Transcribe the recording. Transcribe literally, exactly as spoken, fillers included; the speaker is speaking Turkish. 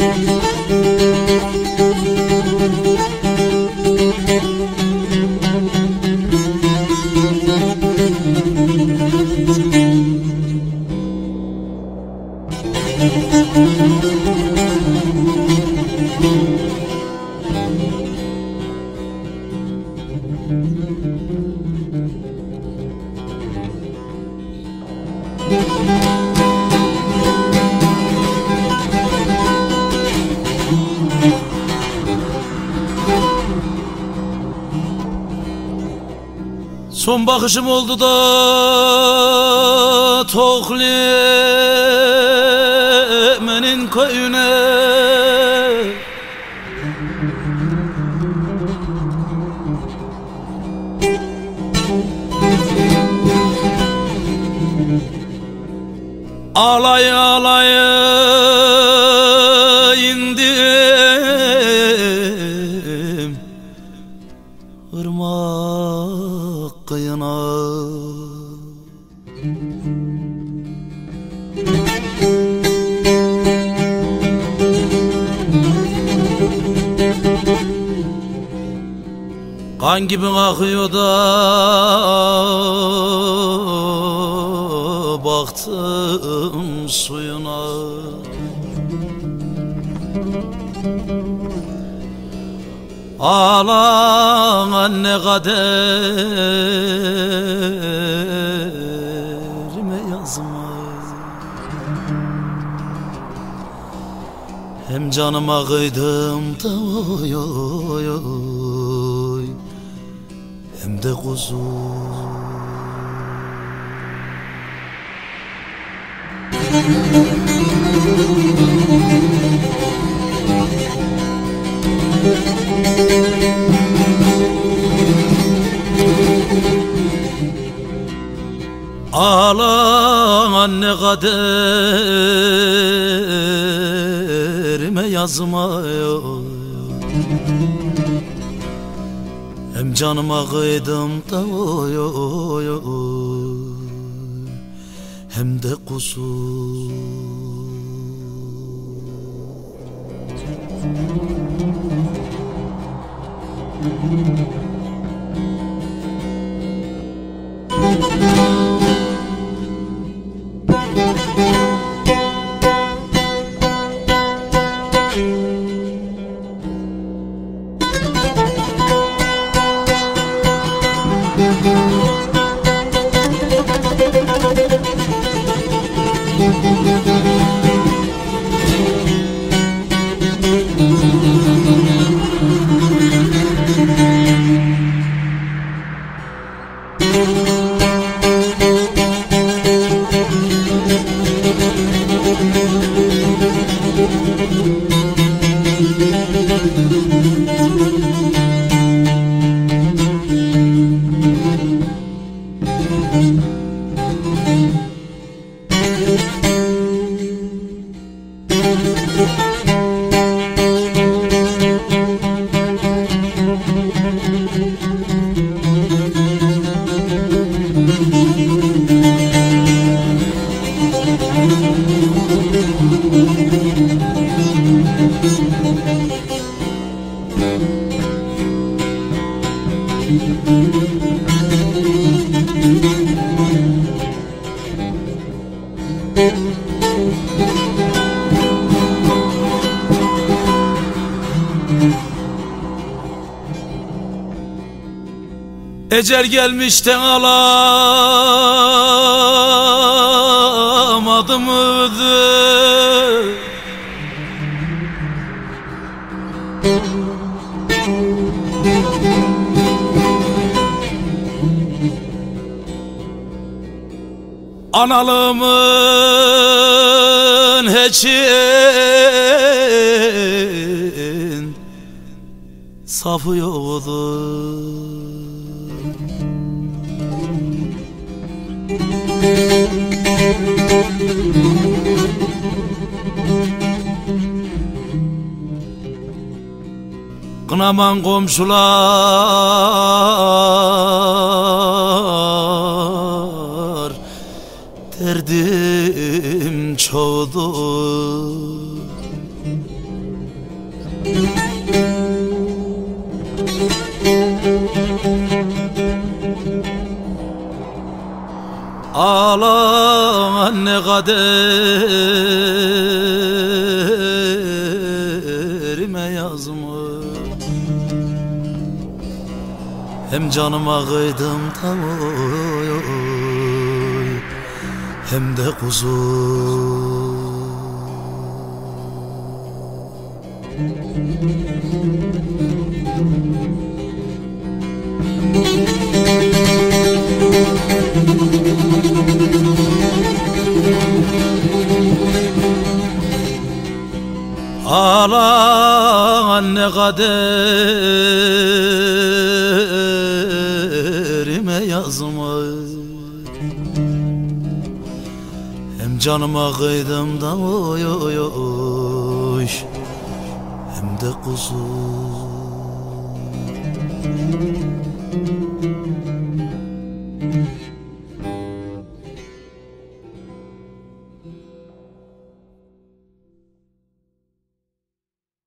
Son bakışım oldu da Toklemenin köyüne. Ağlaya ağlaya indim ırmak kıyına. Kan gibi akıyor da baktım suyuna. Ağlan anne kaderime yazma. Hem canıma kıydım da oy oy oy, hem de kuzum. Ağlan anne kaderime yazma. Hem canıma kıydım da oy oy oy, hem de kusur. Ecel gelmişten alamadım öldü. Analığımın heçin safı yoktu. Kınaman komşular, derdim çoğdu. Ağlan ne kaderime yazmış, hem canıma kıydım tam oy oy, hem de kuzum. Ağlan ne kaderime yazmış, hem canıma kıydım da oy oy oy, hem de kuzum.